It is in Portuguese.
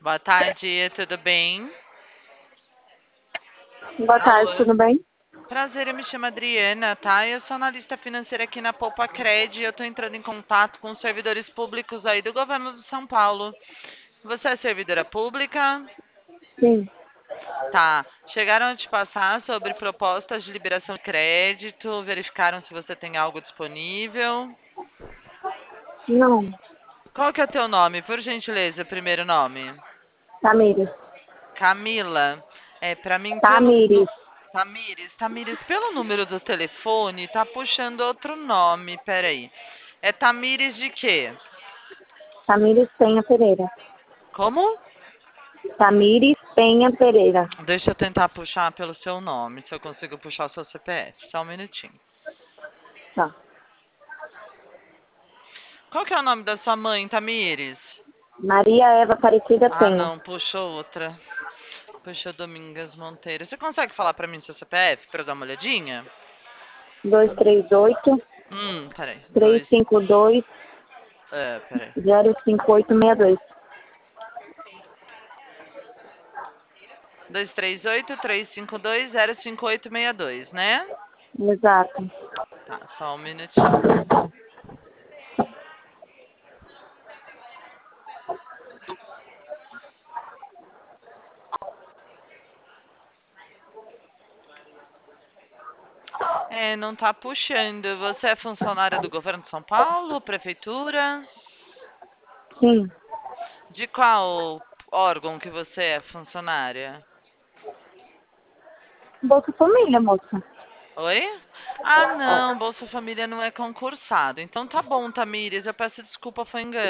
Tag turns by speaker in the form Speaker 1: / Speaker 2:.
Speaker 1: Boa tarde, tudo bem?
Speaker 2: Boa tarde,
Speaker 1: Alô?
Speaker 2: tudo bem?
Speaker 1: Prazer, eu me chamo Adriana, tá? Eu sou analista financeira aqui na Poupa Cred e eu tô entrando em contato com os servidores públicos aí do governo de São Paulo. Você é servidora pública?
Speaker 2: Sim.
Speaker 1: Tá. Chegaram a te passar sobre propostas de liberação de crédito, verificaram se você tem algo disponível.
Speaker 2: Não,
Speaker 1: Qual que é o teu nome, por gentileza, primeiro nome?
Speaker 2: Tamires.
Speaker 1: Camila. É, para mim,
Speaker 2: Tamires.
Speaker 1: Tamires, pelo número do telefone, tá puxando outro nome, peraí. É Tamires de quê?
Speaker 2: Tamires Penha Pereira.
Speaker 1: Como?
Speaker 2: Tamires Penha Pereira.
Speaker 1: Deixa eu tentar puxar pelo seu nome, se eu consigo puxar o seu CPF. Só um minutinho.
Speaker 2: Tá.
Speaker 1: Qual que é o nome da sua mãe, Tamires?
Speaker 2: Maria Eva Aparecida
Speaker 1: Ah,
Speaker 2: Penha.
Speaker 1: não, puxou outra. Puxou Domingas Monteiro. Você consegue falar pra mim seu CPF pra eu dar uma olhadinha?
Speaker 2: 238
Speaker 1: Peraí.
Speaker 2: 352
Speaker 1: Peraí.
Speaker 2: 05862.
Speaker 1: 238-352-05862, né?
Speaker 2: Exato.
Speaker 1: Tá, só um minutinho. É, não tá puxando. Você é funcionária do governo de São Paulo, prefeitura?
Speaker 2: Sim.
Speaker 1: De qual órgão que você é funcionária?
Speaker 2: Bolsa Família, moça.
Speaker 1: Oi? Ah, não, Bolsa Família não é concursado. Então tá bom, Tamires, eu peço desculpa, foi engano.